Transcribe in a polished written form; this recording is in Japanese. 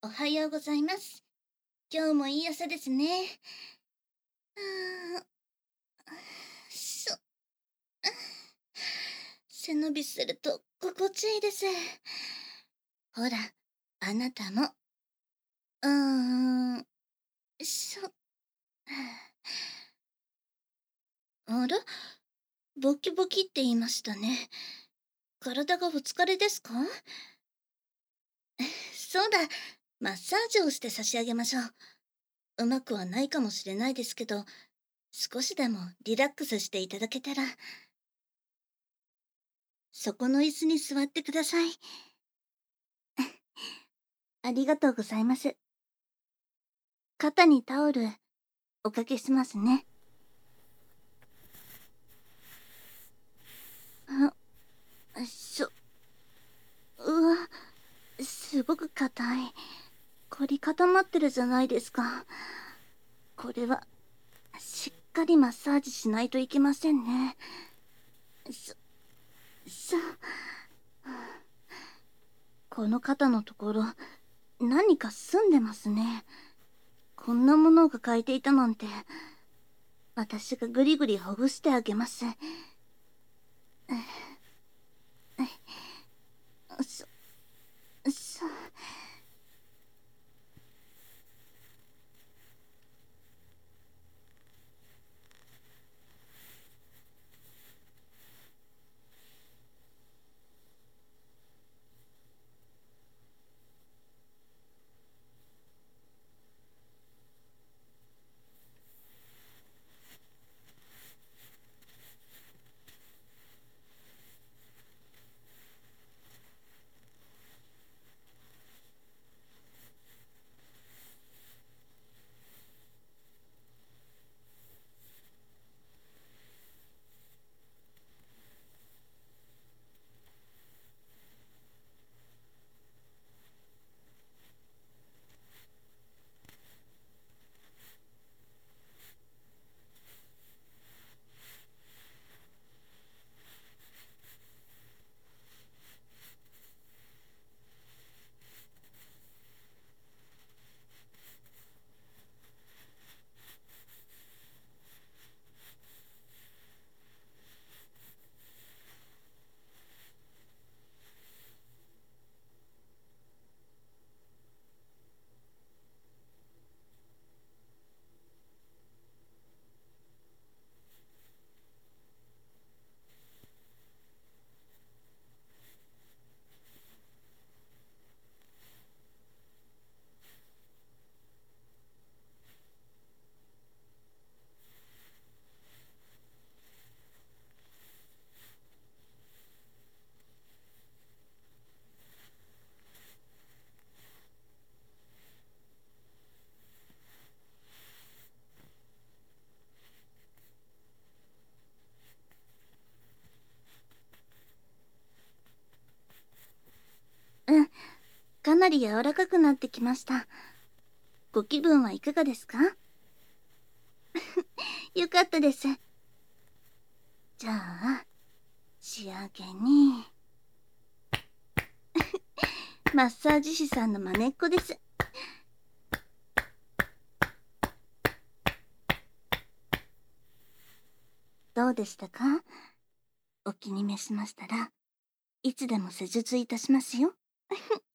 おはようございます。今日もいい朝ですね。うーん、しょ、背伸びすると心地いいです。ほら、あなたも。うーん、しょ、あら、ボキボキって言いましたね。体がお疲れですか？そうだ、マッサージをして差し上げましょう。うまくはないかもしれないですけど、少しでもリラックスしていただけたら、そこの椅子に座ってください。ありがとうございます。肩にタオルおかけしますね。あ、うわ、すごく硬い。凝り固まってるじゃないですか。これは、しっかりマッサージしないといけませんね。そ、そ、この肩のところ、何か澄んでますね。こんなものを抱えていたなんて、私がぐりぐりほぐしてあげます。そ、そ、うん、かなり柔らかくなってきました。ご気分はいかがですか？よかったです。じゃあ、仕上げに、マッサージ師さんのまねっこです。どうでしたか？お気に召しましたらいつでも施術いたしますよ。